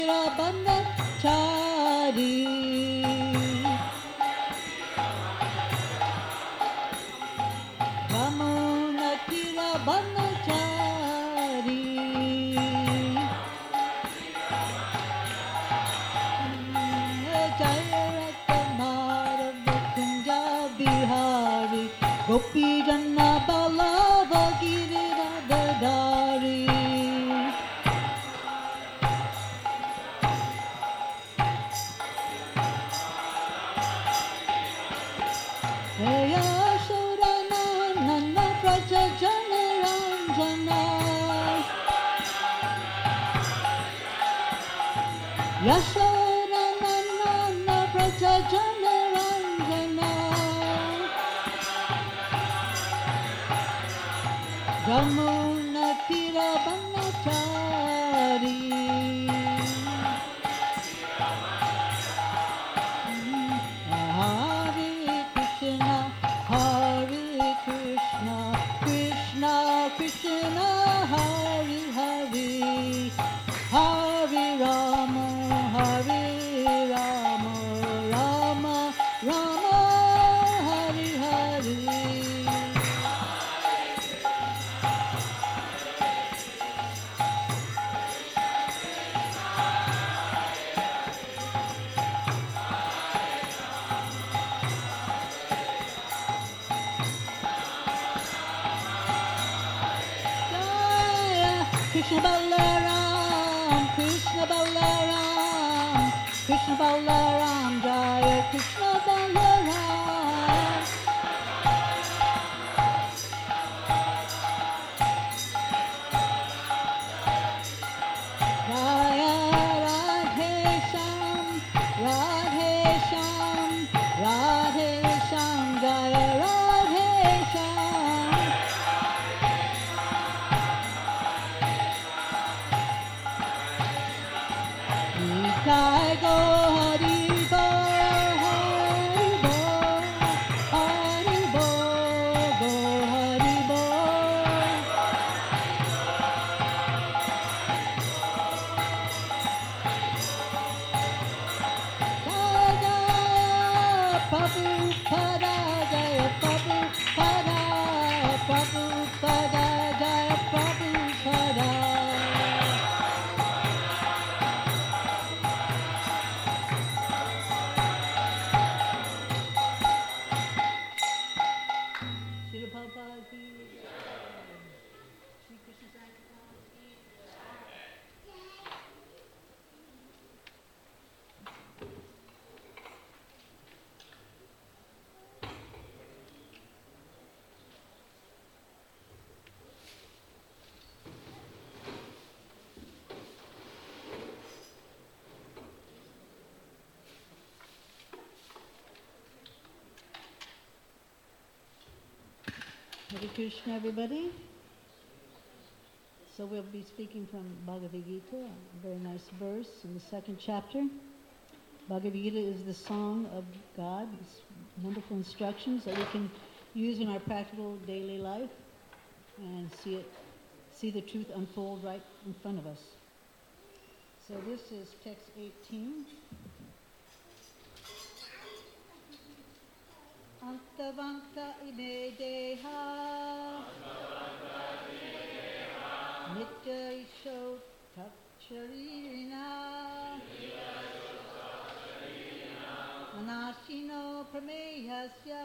Brahmachari. Ramunatira Brahmachari. Jaya Rathamara Kunja Bihari. Gopi Janna Ballabha Giridhari. Yashodanandana Praja Jana Ranjana. Yashodanandana Praja Jana Ranjana. Jamuna Tira Brahmachari. Krishna Krishna, Hari Hari, Hari Rama, Hari Rama, Rama Rama, Hari Hari. Krishna Balaram, Krishna Balaram, Krishna Balaram, Jaya Krishna Balaram. Jaya Radhe Shyam, Radhe Shyam, Radhe Shyam, Jaya Radhe Shyam. Jai Go Hari Bo, Hari Bo, Hari Bo, Go Hari Bo. Jaya Prabhupada, Jaya Prabhupada, Prabhupada, Jaya Prabhupada. Hare Krishna, everybody. So we'll be speaking from Bhagavad Gita, a very nice verse in the second chapter. Bhagavad Gita is the song of God. It's wonderful instructions that we can use in our practical daily life and see the truth unfold right in front of us. So this is text 18. Antavanta ime deha Nitya isho taksharina Manashino prameyasya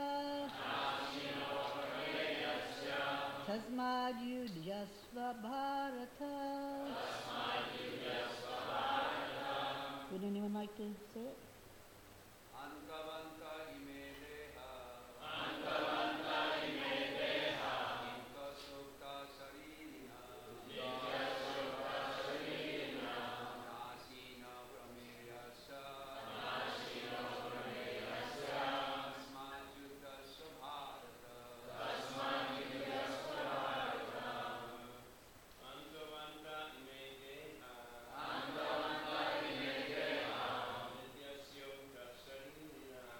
Tasmad yudhyasva bharata. Would anyone like to say it? Antavanta ime deha Nitya sukta sharirina Nasina prameyasya Tasmad yudhyasva bharata. Antavanta ime deha Nitya sukta sharirina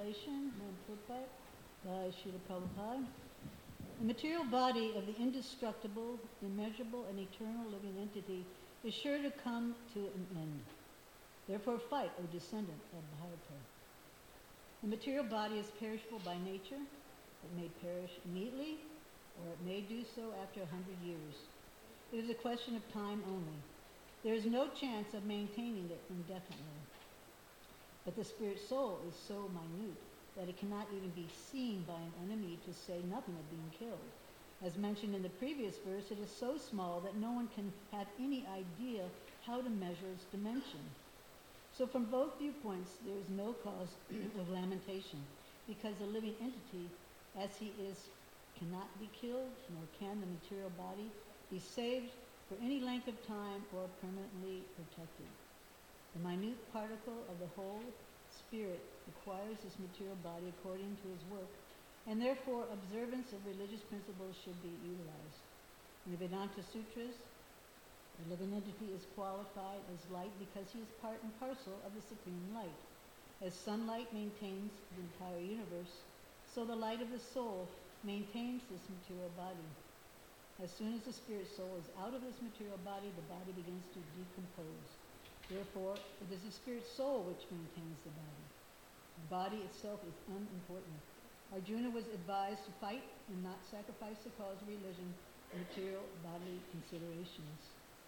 translation, Prabhupada, by Srila Prabhupada. The material body of the indestructible, immeasurable, and eternal living entity is sure to come to an end. Therefore fight, O descendant of Bharata. The material body is perishable by nature. It may perish immediately, or it may do so after 100 years. It is a question of time only. There is no chance of maintaining it indefinitely. But the spirit soul is so minute that it cannot even be seen by an enemy, to say nothing of being killed. As mentioned in the previous verse, it is so small that no one can have any idea how to measure its dimension. So from both viewpoints, there is no cause of lamentation, because the living entity, as he is, cannot be killed, nor can the material body be saved for any length of time or permanently protected. The minute particle of the whole spirit acquires this material body according to his work, and therefore observance of religious principles should be utilized. In the Vedanta Sutras, the living entity is qualified as light because he is part and parcel of the supreme light. As sunlight maintains the entire universe, so the light of the soul maintains this material body. As soon as the spirit soul is out of this material body, the body begins to decompose. Therefore, it is the spirit soul which maintains the body. The body itself is unimportant. Arjuna was advised to fight and not sacrifice the cause of religion and material bodily considerations.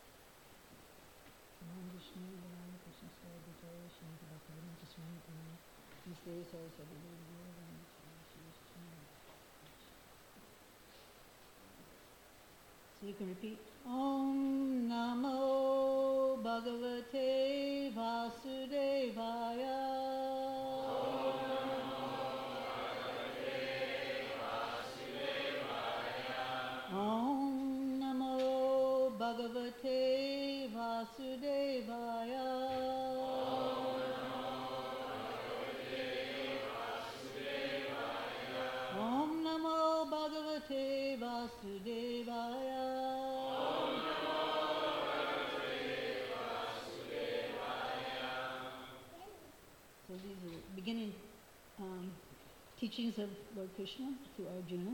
So you can repeat, Om Namo Bhagavate Vasudevaya. Om Namo Bhagavate Vasudevaya. Om Namo Bhagavate Vasudevaya. So these are the beginning teachings of Lord Krishna to Arjuna.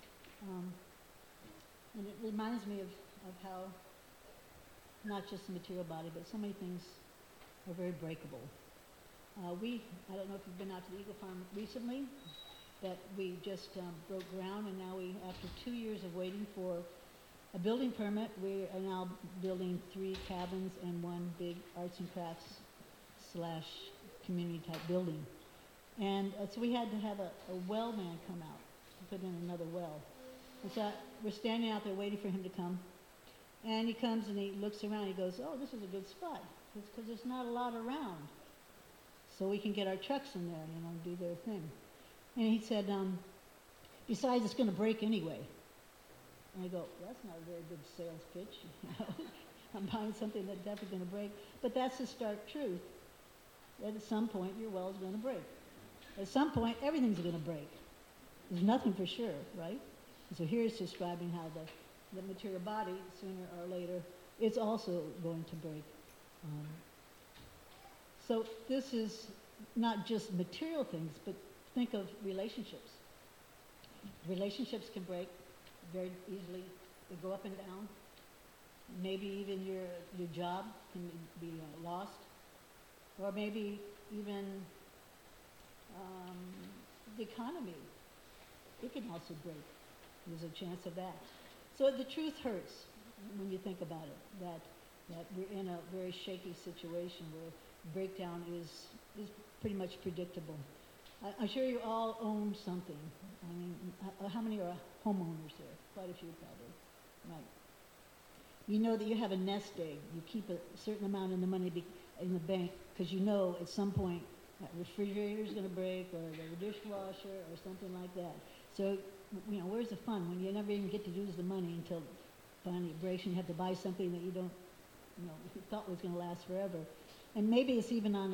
And it reminds me of how not just the material body, but so many things are very breakable. I don't know if you've been out to the Eagle Farm recently, that we just broke ground, and now after 2 years of waiting for a building permit, we are now building 3 cabins and 1 big arts and crafts / community type building. And so we had to have a well man come out to put in another well. And so we're standing out there waiting for him to come. And he comes and he looks around. He goes, oh, this is a good spot. It's because there's not a lot around. So we can get our trucks in there, and do their thing. And he said, besides, it's going to break anyway. And I go, that's not a very good sales pitch. I'm buying something that's definitely going to break. But that's the stark truth. That at some point, your well is going to break. At some point, everything's going to break. There's nothing for sure, right? And so here it's describing how the material body, sooner or later, it's also going to break. So this is not just material things, but think of relationships. Relationships can break very easily. They go up and down. Maybe even your job can be lost. Or maybe even the economy. It can also break. There's a chance of that. So the truth hurts when you think about it, that we're in a very shaky situation where breakdown is pretty much predictable. I'm sure you all own something. I mean, how many are homeowners here? Quite a few probably. Right. You know that you have a nest egg. You keep a certain amount of the money in the bank because you know at some point that refrigerator is going to break, or the dishwasher, or something like that. So, where's the fun when you never even get to use the money until finally it breaks and you have to buy something that you don't, you thought was going to last forever. And maybe it's even on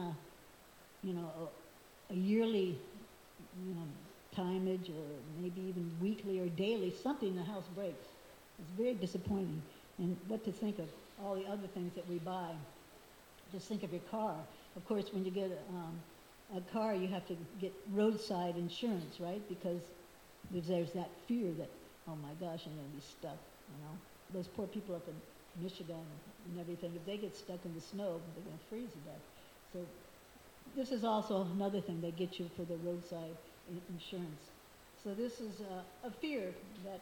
a yearly, timage, or maybe even weekly or daily, something in the house breaks. It's very disappointing. And what to think of all the other things that we buy. Just think of your car. Of course, when you get a car, you have to get roadside insurance, right? Because there's that fear that, oh my gosh, I'm going to be stuck, you know. Those poor people up in Michigan and everything, if they get stuck in the snow, they're going to freeze to death. So this is also another thing they get you for the roadside insurance. So this is a fear that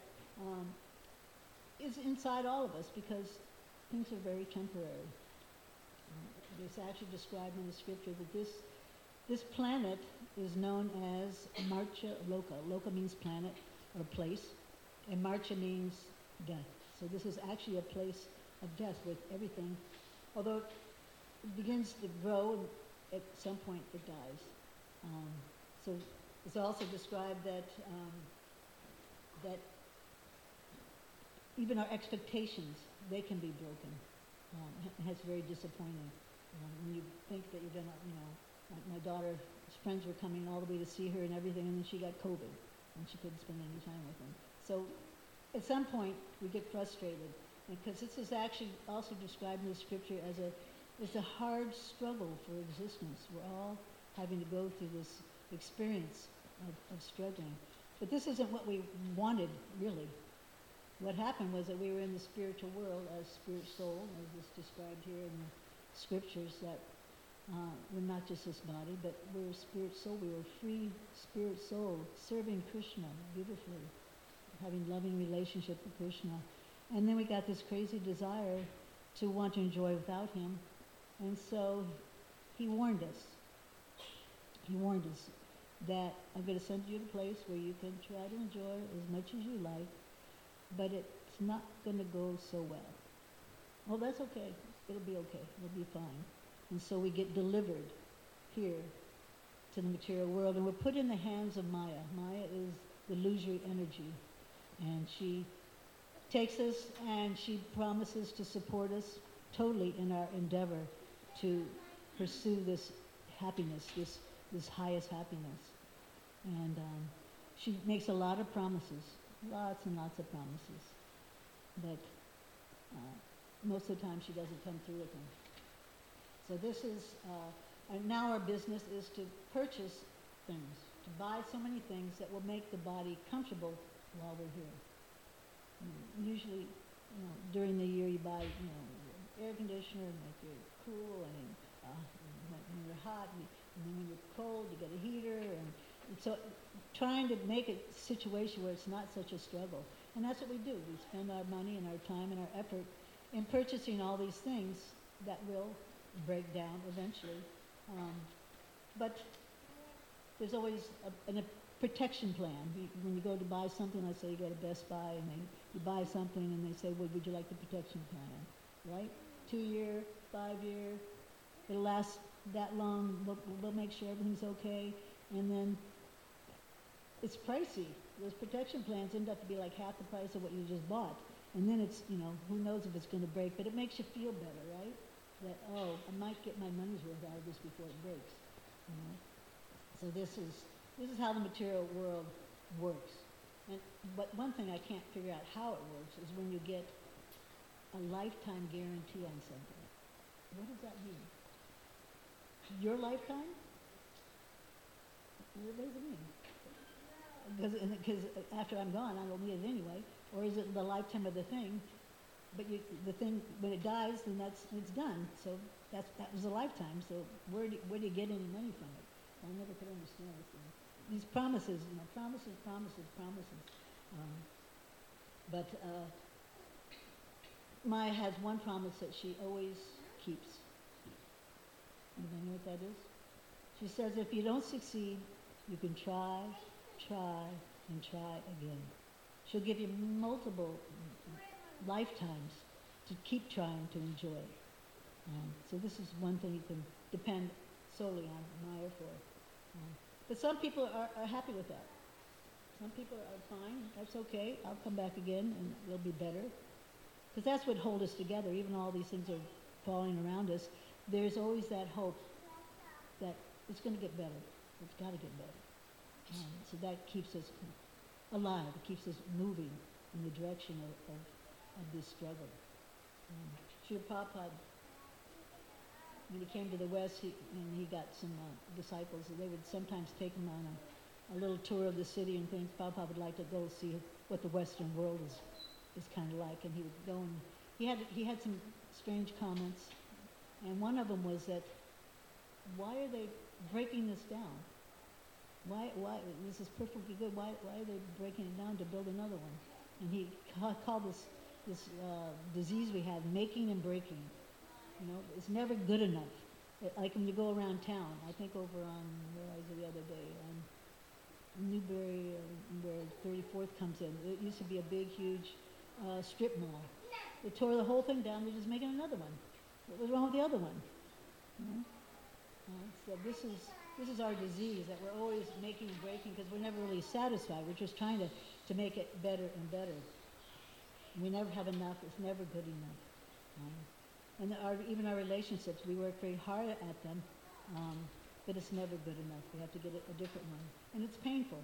is inside all of us because things are very temporary. It's actually described in the scripture that this planet is known as Marcha Loka. Loka means planet or place, and Marcha means death. So this is actually a place of death with everything. Although it begins to grow, at some point it dies. So it's also described that that even our expectations, they can be broken. It's very disappointing. When you think that you're gonna, you know, my daughter's friends were coming all the way to see her and everything, and then she got COVID, and she couldn't spend any time with them. So at some point, we get frustrated, because this is actually also described in the scripture as a hard struggle for existence. We're all having to go through this experience of struggling. But this isn't what we wanted, really. What happened was that we were in the spiritual world as spirit soul, as is described here in the scriptures, that we're not just this body, but we're a spirit soul. We were free spirit soul, serving Krishna beautifully, having loving relationship with Krishna. And then we got this crazy desire to want to enjoy without him. And so he warned us. He warned us that I'm going to send you to a place where you can try to enjoy as much as you like, but it's not going to go so well. Well, that's okay. It'll be okay. It'll be fine. And so we get delivered here to the material world, and we're put in the hands of Maya. Maya is the illusory energy, and she takes us and she promises to support us totally in our endeavor to pursue this happiness, this highest happiness. And she makes a lot of promises, lots and lots of promises, but most of the time she doesn't come through with them. So this is, and now our business is to purchase things, to buy so many things that will make the body comfortable while we're here. Usually, during the year you buy, air conditioner and make you cool, and when you're hot, and then when you're cold, you get a heater, and so trying to make a situation where it's not such a struggle. And that's what we do. We spend our money and our time and our effort in purchasing all these things that will break down eventually. But there's always a protection plan. When you go to buy something, let's say you go to Best Buy and you buy something and they say, well, would you like the protection plan, right? 2-year, 5-year, it'll last that long, we'll make sure everything's okay, and then it's pricey. Those protection plans end up to be like half the price of what you just bought, and then it's, who knows if it's going to break, but it makes you feel better, right? That, oh, I might get my money's worth out of this before it breaks. So this is how the material world works. But one thing I can't figure out how it works is when you get a lifetime guarantee on something. What does that mean? Your lifetime? What does it mean? Because after I'm gone, I don't need it anyway. Or is it the lifetime of the thing? But the thing, when it dies, then it's done. So that was a lifetime. So where do you get any money from it? I never could understand this thing. These promises, promises. But Maya has one promise that she always keeps. Anybody know what that is? She says, if you don't succeed, you can try, and try again. She'll give you multiple lifetimes to keep trying to enjoy. So this is one thing you can depend solely on Maya for. But some people are happy with that. Some people are fine. That's okay. I'll come back again and it'll be better. Because that's what holds us together. Even all these things are falling around us. There's always that hope that it's going to get better. It's got to get better. So that keeps us alive. It keeps us moving in the direction of this struggle. Srila Prabhupada when he came to the West, he got some disciples, and they would sometimes take him on a little tour of the city and things. Prabhupada would like to go see what the Western world is kind of like, and he would go and he had some strange comments, and one of them was that, why are they breaking this down? Why this is perfectly good. Why are they breaking it down to build another one? And he called this disease we have making and breaking. You know, it's never good enough. Like when you go around town, I think over on, where was it the other day, on Newbury, where 34th comes in. It used to be a big, huge strip mall. They tore the whole thing down. They're just making another one. What was wrong with the other one? You know? So this is our disease, that we're always making and breaking because we're never really satisfied. We're just trying to make it better and better. We never have enough. It's never good enough. And even our relationships, we work very hard at them, but it's never good enough. We have to get a different one. And it's painful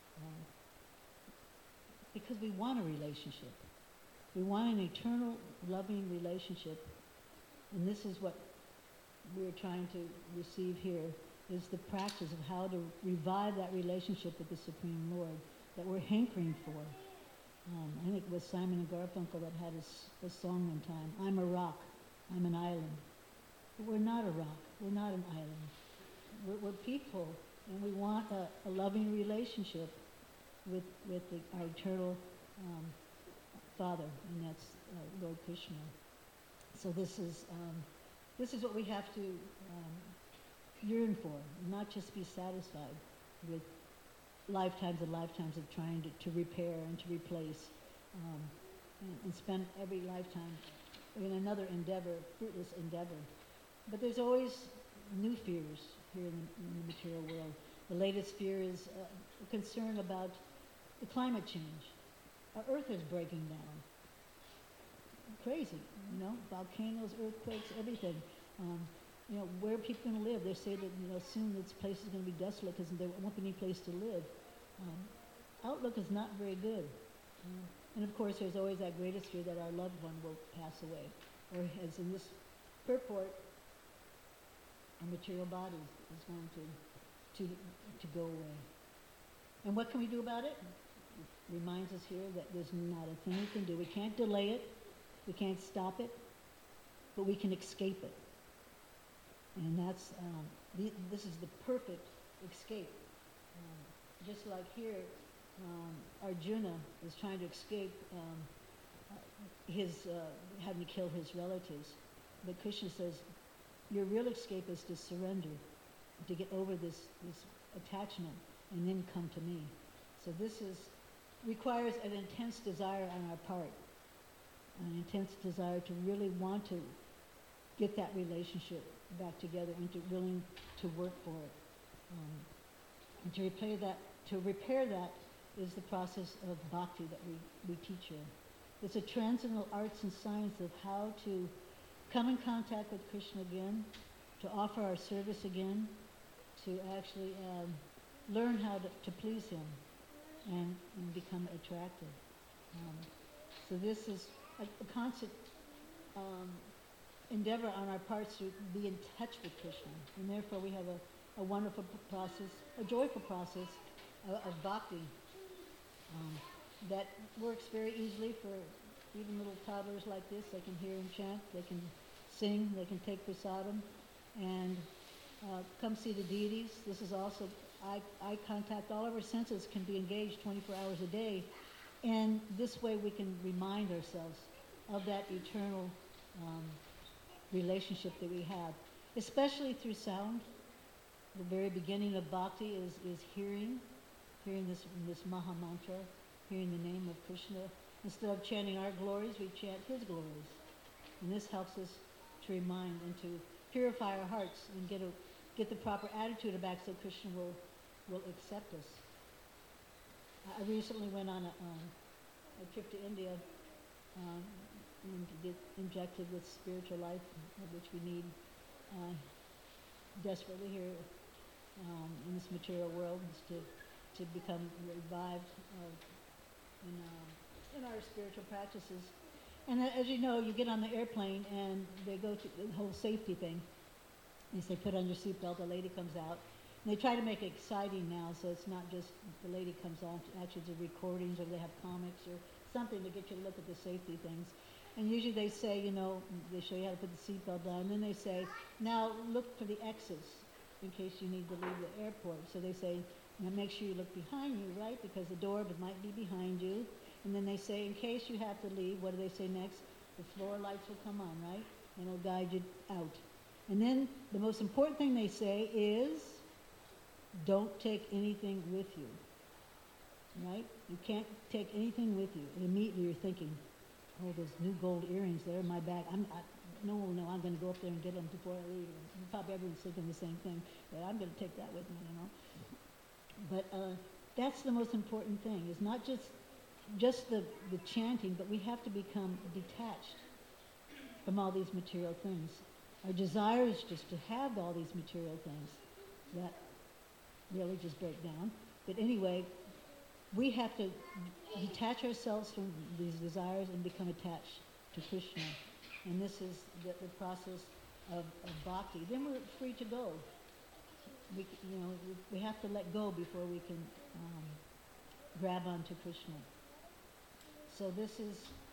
because we want a relationship. We want an eternal, loving relationship. And this is what we're trying to receive here, is the practice of how to revive that relationship with the Supreme Lord that we're hankering for. I think it was Simon and Garfunkel that had a song one time, I'm a rock, I'm an island. But we're not a rock, we're not an island. We're people, and we want a loving relationship with our eternal Father, and that's Lord Krishna. So this is what we have to yearn for, not just be satisfied with lifetimes and lifetimes of trying to repair and to replace, and spend every lifetime in another endeavor, fruitless endeavor. But there's always new fears here in the material world. The latest fear is a concern about the climate change. Our earth is breaking down. Crazy, you know, volcanoes, earthquakes, everything. You know, where are people going to live? They say that, you know, soon this place is going to be desolate because there won't be any place to live. Outlook is not very good. And of course, there's always that greatest fear that our loved one will pass away. Or as in this purport, our material body is going to go away. And what can we do about it? It reminds us here that there's not a thing we can do. We can't delay it. We can't stop it. But we can escape it. And that's, this is the perfect escape. Just like here, Arjuna is trying to escape having to kill his relatives. But Krishna says, your real escape is to surrender, to get over this attachment, and then come to me. So this requires an intense desire on our part, an intense desire to really want to get that relationship back together and willing to work for it. And to repair that is the process of bhakti that we teach here. It's a transcendental arts and science of how to come in contact with Krishna again, to offer our service again, to actually learn how to please him and become attractive. So this is a constant endeavor on our parts to be in touch with Krishna. And therefore we have a wonderful process, a joyful process of bhakti that works very easily for even little toddlers like this. They can hear him chant, they can sing, they can take prasadam, and come see the deities. This is also eye contact. All of our senses can be engaged 24 hours a day, and this way we can remind ourselves of that eternal relationship that we have, especially through sound. The very beginning of bhakti is hearing this Maha Mantra, hearing the name of Krishna. Instead of chanting our glories, we chant his glories. And this helps us to remind and to purify our hearts and get the proper attitude back so Krishna will accept us. I recently went on a trip to India and to get injected with spiritual life, which we need desperately here in this material world, is to become revived in our spiritual practices. And as you know, you get on the airplane and they go to the whole safety thing. They say put on your seatbelt, the lady comes out. And they try to make it exciting now, so it's not just the lady comes on, actually the recordings, or they have comics or something to get you to look at the safety things. And usually they say, they show you how to put the seatbelt on, and then they say, now look for the exits in case you need to leave the airport. So they say, now make sure you look behind you, right? Because the door might be behind you. And then they say, in case you have to leave, what do they say next? The floor lights will come on, right? And it'll guide you out. And then the most important thing they say is, don't take anything with you, right? You can't take anything with you. And immediately you're thinking, oh, those new gold earrings, they're in my bag. I'm going to go up there and get them before I leave. And probably everyone's thinking the same thing, but I'm going to take that with me, But that's the most important thing, is not just the chanting, but we have to become detached from all these material things. Our desire is just to have all these material things that really just break down. But anyway, we have to detach ourselves from these desires and become attached to Krishna. And this is the process of bhakti. Then we're free to go. We have to let go before we can grab onto Krishna. So this is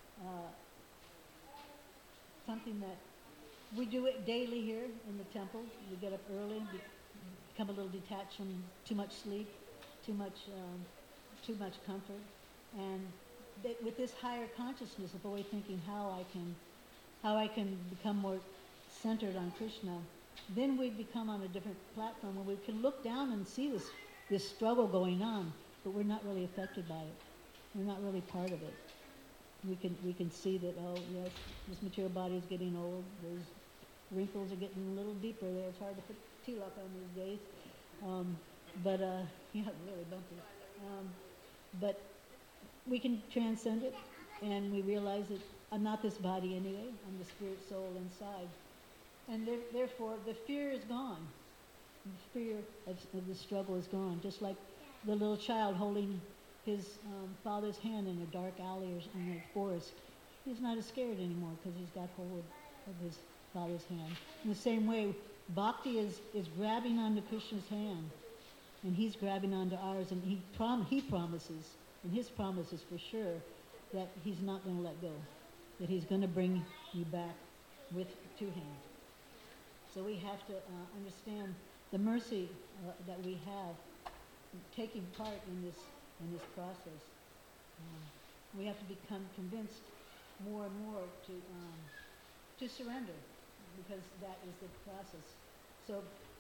something that we do it daily here in the temple. We get up early, become a little detached from too much sleep, too much comfort, and with this higher consciousness of always thinking how I can become more centered on Krishna, then we become on a different platform where we can look down and see this struggle going on, but we're not really affected by it. We're not really part of it. We can see that, oh yes, this material body is getting old. Those wrinkles are getting a little deeper there. It's hard to put tilak on these days. Yeah, really bumpy. But we can transcend it, and we realize that I'm not this body anyway. I'm the spirit soul inside. And therefore, the fear is gone. The fear of the struggle is gone. Just like the little child holding his father's hand in a dark alley or in a forest. He's not as scared anymore because he's got hold of his father's hand. In the same way, bhakti is grabbing onto Krishna's hand, and he's grabbing onto ours, and he promises, and his promise is for sure, that he's not going to let go, that he's going to bring you back with to him. So we have to understand the mercy that we have taking part in this process. We have to become convinced more and more to surrender, because that is the process. So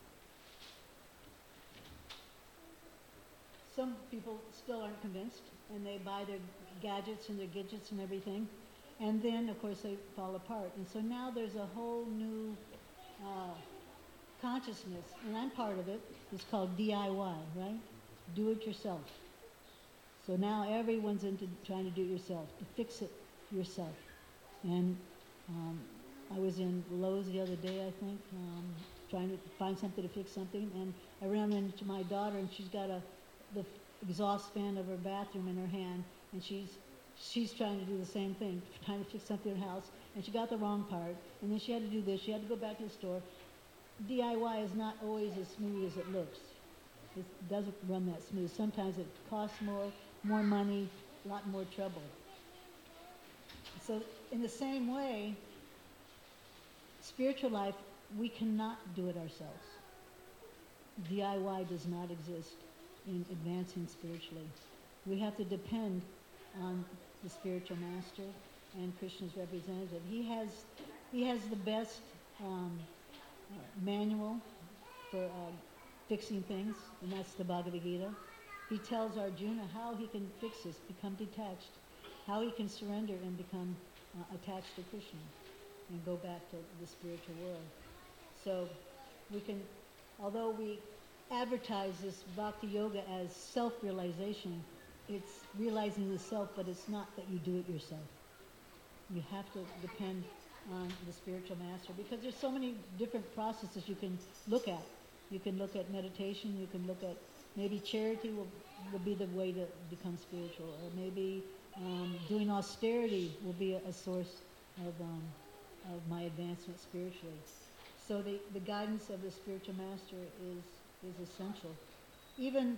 some people still aren't convinced, and they buy their gadgets and their gadgets and everything, and then of course they fall apart. And so now there's a whole new consciousness, and I'm part of it. It's called DIY, right? Do it yourself. So now everyone's into trying to do it yourself, to fix it yourself. And I was in Lowe's the other day, I think, trying to find something to fix something, and I ran into my daughter, and she's got the exhaust fan of her bathroom in her hand, and she's trying to do the same thing, trying to fix something in her house, and she got the wrong part, and then she had to do this, she had to go back to the store. DIY is not always as smooth as it looks. It doesn't run that smooth. Sometimes it costs more money, a lot more trouble. So in the same way, spiritual life, we cannot do it ourselves. DIY does not exist in advancing spiritually. We have to depend on the spiritual master and Krishna's representative. He has the best manual for fixing things, and that's the Bhagavad Gita. He tells Arjuna how he can fix this, become detached, how he can surrender and become attached to Krishna and go back to the spiritual world. So we can, although we advertise this Bhakti Yoga as self-realization, it's realizing the self, but it's not that you do it yourself. You have to depend on the spiritual master, because there's so many different processes you can look at. You can look at meditation, you can look at maybe charity will be the way to become spiritual, or maybe doing austerity will be a source of my advancement spiritually. So the guidance of the spiritual master is essential. Even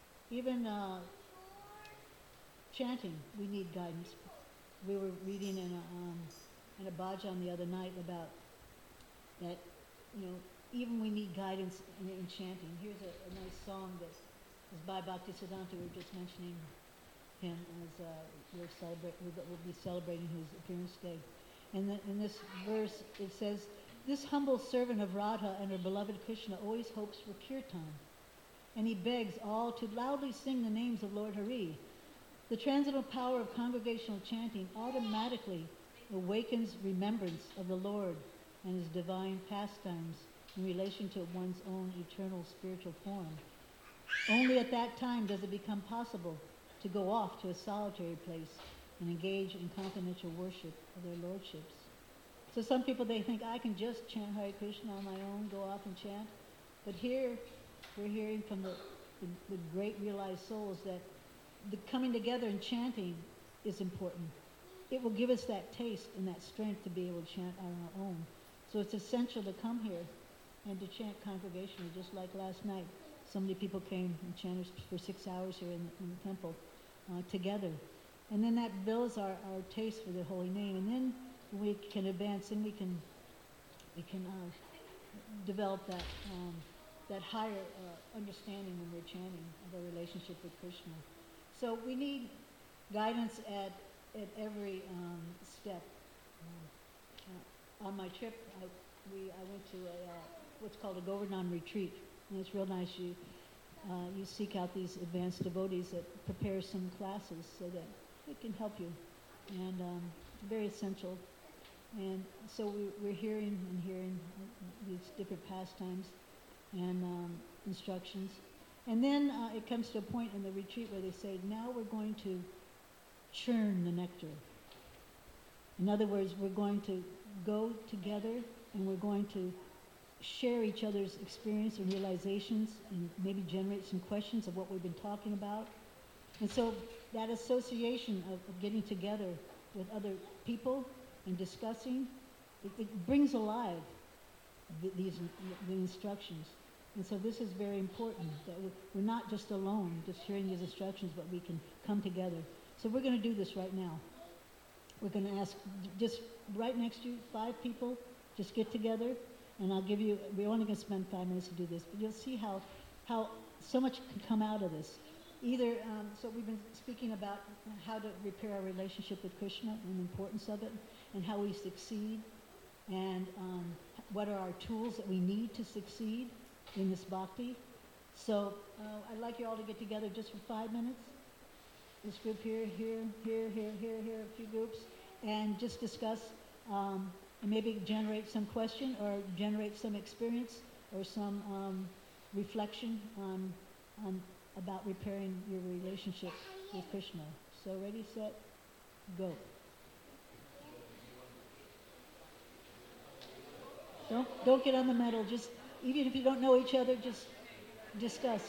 chanting, we need guidance. We were reading in a bhajan the other night about that, even we need guidance in chanting. Here's a nice song that is by Bhaktisiddhanta. We were just mentioning him as we'll be celebrating his appearance day. And in this verse it says, "This humble servant of Radha and her beloved Krishna always hopes for kirtan, and he begs all to loudly sing the names of Lord Hari. The transcendental power of congregational chanting automatically awakens remembrance of the Lord and his divine pastimes in relation to one's own eternal spiritual form. Only at that time does it become possible to go off to a solitary place and engage in confidential worship of their lordships." So some people, they think, I can just chant Hare Krishna on my own, go off and chant. But here, we're hearing from the great realized souls that the coming together and chanting is important. It will give us that taste and that strength to be able to chant on our own. So it's essential to come here and to chant congregationally, just like last night. So many people came and chanted for 6 hours here in the temple together. And then that builds our taste for the holy name. And then we can advance and we can develop that higher understanding when we're chanting of our relationship with Krishna. So we need guidance at every step. On my trip, I went to what's called a Govardhan retreat, and it's real nice. You seek out these advanced devotees that prepare some classes so that it can help you, and very essential. And so we're hearing these different pastimes and instructions. And then it comes to a point in the retreat where they say, now we're going to churn the nectar. In other words, we're going to go together and we're going to share each other's experience and realizations and maybe generate some questions of what we've been talking about. And so that association of getting together with other people and discussing, it brings alive the instructions. And so this is very important, that we're not just alone, just hearing these instructions, but we can come together. So we're going to do this right now. We're going to ask, just right next to you, 5 people, just get together, and I'll give you, we're only going to spend 5 minutes to do this, but you'll see how so much can come out of this. Either, so we've been speaking about how to repair our relationship with Krishna and the importance of it, and how we succeed, and what are our tools that we need to succeed in this bhakti. So I'd like you all to get together just for 5 minutes. This group here, a few groups, and just discuss and maybe generate some question or generate some experience or some reflection on about repairing your relationship with Krishna. So ready, set, go. Don't get on the metal. Just even if you don't know each other, just discuss.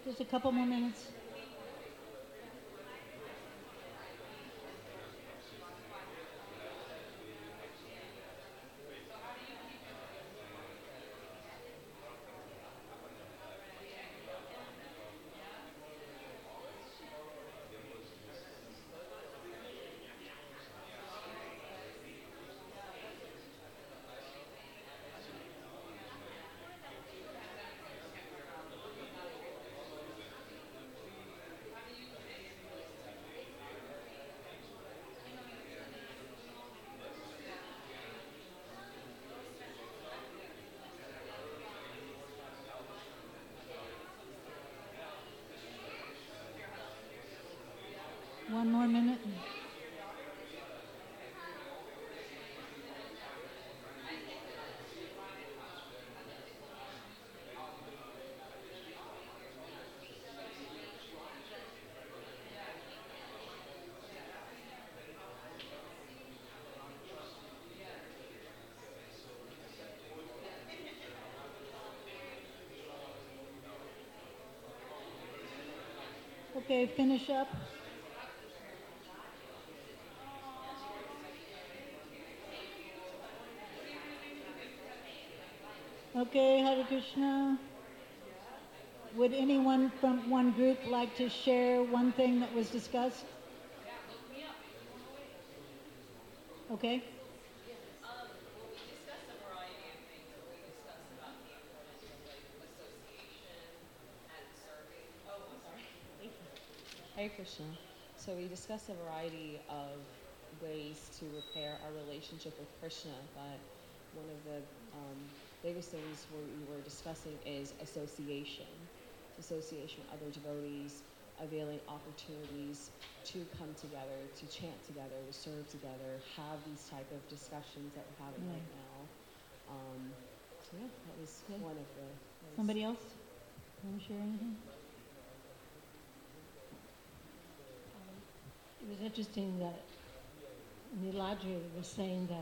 Just a couple more minutes. One more minute. Okay, finish up. Okay, Hare Krishna. Would anyone from one group like to share one thing that was discussed? Okay. Hare Krishna. So we discussed a variety of ways to repair our relationship with Krishna, but one of the biggest things we were discussing is association. Association with other devotees, availing opportunities to come together, to chant together, to serve together, have these type of discussions that we're having right now. So yeah, that was Good. one of the ways. Somebody else want to share anything? It was interesting that Niladri was saying that,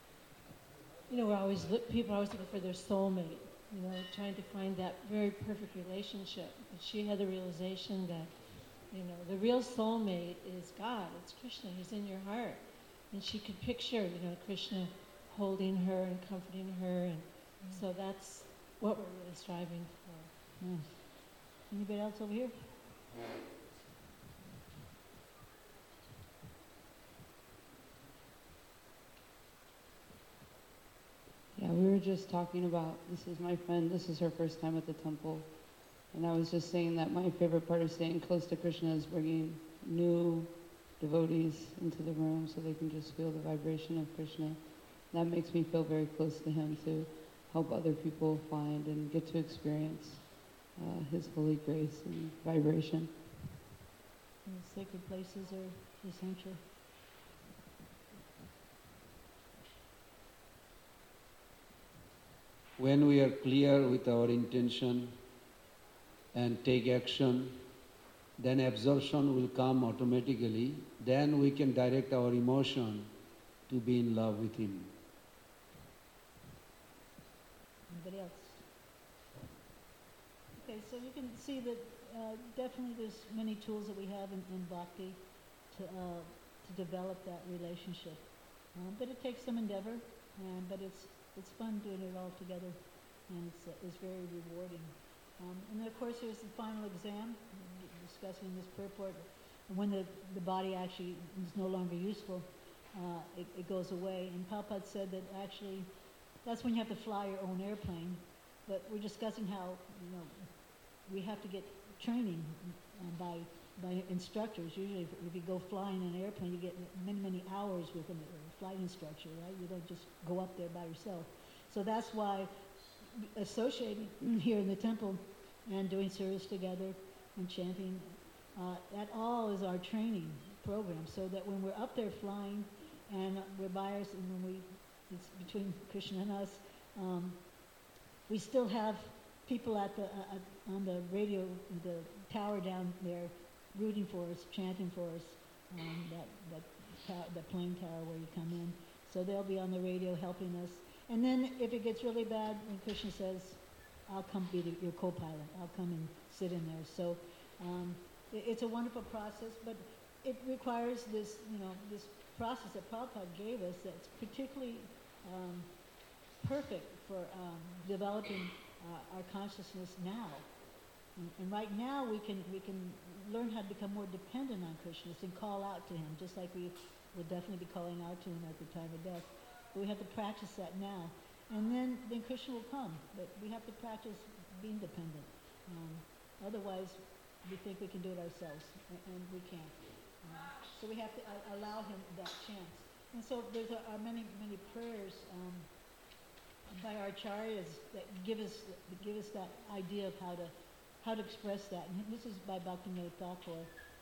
people are always looking for their soulmate, trying to find that very perfect relationship. But she had the realization that, the real soulmate is God, it's Krishna, he's in your heart. And she could picture, Krishna holding her and comforting her, and so that's what we're really striving for. Yes. Anybody else over here? Yeah, we were just talking about, this is my friend, this is her first time at the temple. And I was just saying that my favorite part of staying close to Krishna is bringing new devotees into the room so they can just feel the vibration of Krishna. That makes me feel very close to him to help other people find and get to experience his holy grace and vibration. And sacred places are essential. When we are clear with our intention and take action, then absorption will come automatically. Then we can direct our emotion to be in love with him. Anybody else? Okay, so you can see that definitely there's many tools that we have in bhakti to develop that relationship. But it takes some endeavor, but it's fun doing it all together, and it's very rewarding. And then of course there's the final exam, discussing this purport. When the body actually is no longer useful, it goes away. And Prabhupada said that actually that's when you have to fly your own airplane. But we're discussing how we have to get training by instructors. Usually if you go flying in an airplane, you get many hours with a flight instructor, right? You don't just go up there by yourself. So that's why associating here in the temple and doing service together and chanting, that all is our training program, so that when we're up there flying and we're by us, and it's between Krishna and us, we still have people on the radio, the tower down there, rooting for us, chanting for us, that plane tower where you come in. So they'll be on the radio helping us. And then if it gets really bad, when Krishna says, I'll come be your co-pilot. I'll come and sit in there. So it's a wonderful process, but it requires this, this process that Prabhupada gave us that's particularly perfect for developing our consciousness now. And right now we can learn how to become more dependent on Krishna and call out to him, just like we will definitely be calling out to him at the time of death. But we have to practice that now. And then Krishna will come. But we have to practice being dependent. Otherwise, we think we can do it ourselves, and we can't. So we have to allow him that chance. And so there are many, many prayers by our acharyas that give us that idea of how to express that. And this is by Bhaktivinoda Thakur.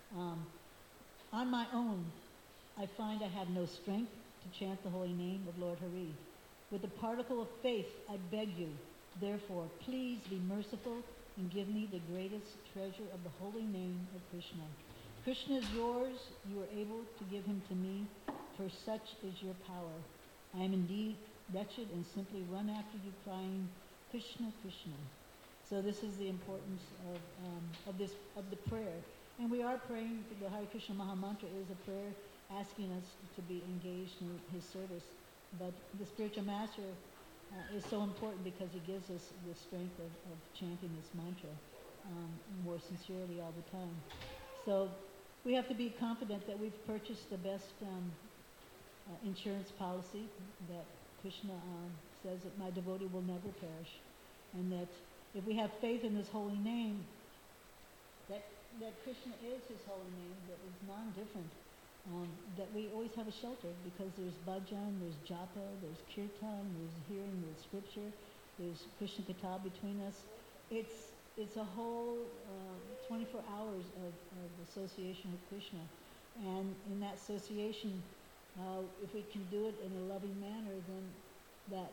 On my own, I find I have no strength to chant the holy name of Lord Hari. With a particle of faith, I beg you, therefore, please be merciful and give me the greatest treasure of the holy name of Krishna. Krishna is yours, you are able to give him to me, for such is your power. I am indeed wretched and simply run after you crying, Krishna, Krishna. So this is the importance of the prayer. And we are praying, the Hare Krishna Maha Mantra is a prayer asking us to be engaged in his service. But the spiritual master is so important because he gives us the strength of chanting this mantra more sincerely all the time. So we have to be confident that we've purchased the best insurance policy, that Krishna says that my devotee will never perish, and that if we have faith in this holy name, that Krishna is his holy name, that is non-different, that we always have a shelter because there's bhajan, there's japa, there's kirtan, there's hearing, there's scripture, there's Krishna Katha between us. It's a whole 24 hours of association with Krishna. And in that association, if we can do it in a loving manner, then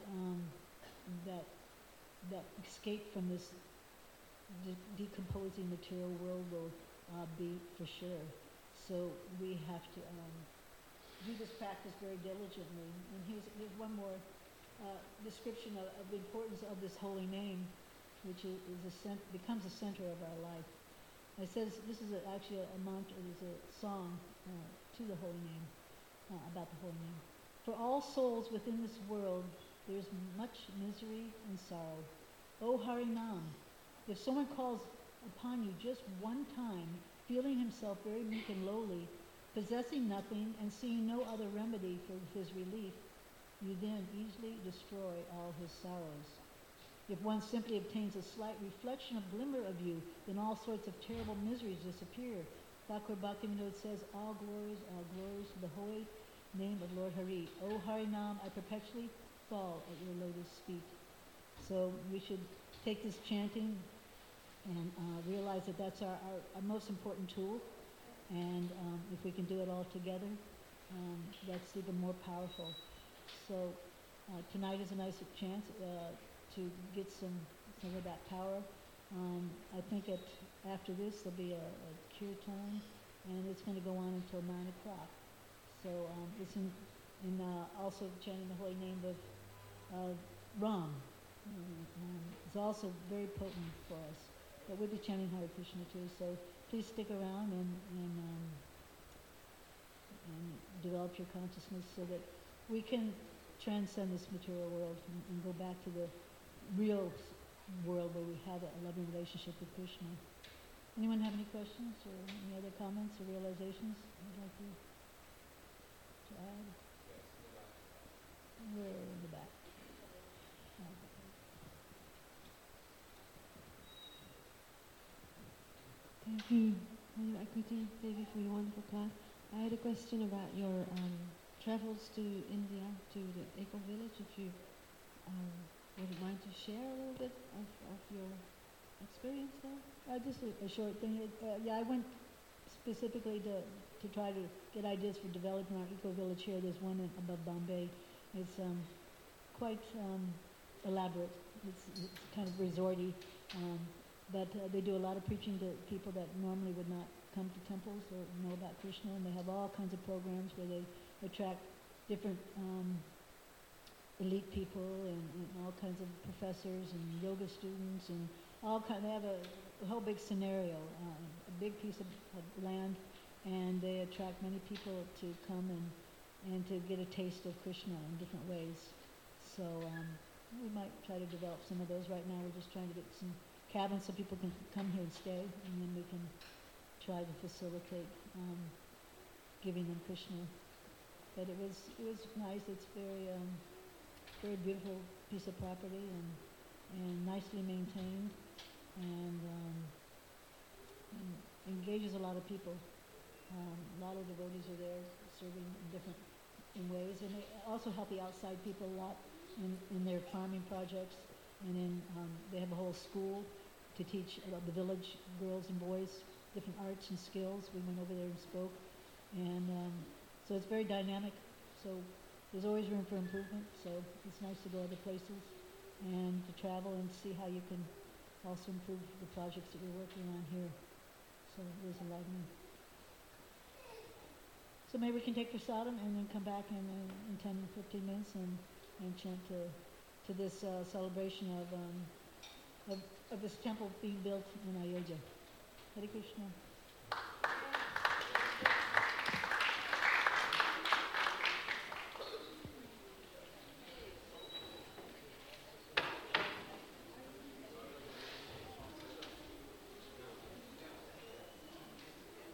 that escape from this decomposing material world will be for sure. So we have to do this practice very diligently. And here's one more description of the importance of this holy name, which becomes the center of our life. It says, this is actually a mantra, it is a song to the holy name, about the holy name. For all souls within this world, there is much misery and sorrow. O Harinam, if someone calls upon you just one time, feeling himself very meek and lowly, possessing nothing and seeing no other remedy for his relief, you then easily destroy all his sorrows. If one simply obtains a slight reflection of glimmer of you, then all sorts of terrible miseries disappear. Thakur Bhaktivinoda says, all glories to the holy name of Lord Hari. O Harinam, I perpetually fall at your lotus feet. So we should take this chanting and realize that that's our most important tool. And if we can do it all together, that's even more powerful. So tonight is a nice chance to get some of that power. I think after this there'll be a kirtan, and it's going to go on until 9 o'clock. So it's in also chanting the holy name of Ram. It's also very potent for us. But we'll be chanting Hare Krishna too, so please stick around and develop your consciousness so that we can transcend this material world and go back to the real world where we have a loving relationship with Krishna. Anyone have any questions or any other comments or realizations you'd like to add? We're in the back. Thank you, Akriti, Devi, for your wonderful class. I had a question about your travels to India, to the Eco Village. If you would mind to share a little bit of your experience there? Just a short thing. I went specifically to try to get ideas for developing our Eco Village here. There's one above Bombay. It's quite elaborate. It's kind of resorty. But they do a lot of preaching to people that normally would not come to temples or know about Krishna, and they have all kinds of programs where they attract different elite people and all kinds of professors and yoga students and all kind. They have a whole big scenario, a big piece of land, and they attract many people to come and to get a taste of Krishna in different ways. So we might try to develop some of those right now. We're just trying to get some cabins so people can come here and stay, and then we can try to facilitate giving them Krishna. But it was nice. It's very beautiful piece of property and nicely maintained and engages a lot of people. A lot of devotees are there serving in ways, and they also help the outside people a lot in their farming projects, and they have a whole school to teach about the village girls and boys different arts and skills. We went over there and spoke, and so it's very dynamic. So there's always room for improvement. So it's nice to go other places and to travel and see how you can also improve the projects that we're working on here. So there's a lot of room. So maybe we can take prasadam and then come back in 10, 15 minutes and chant to this celebration of this temple being built in Ayodhya. Hare Krishna.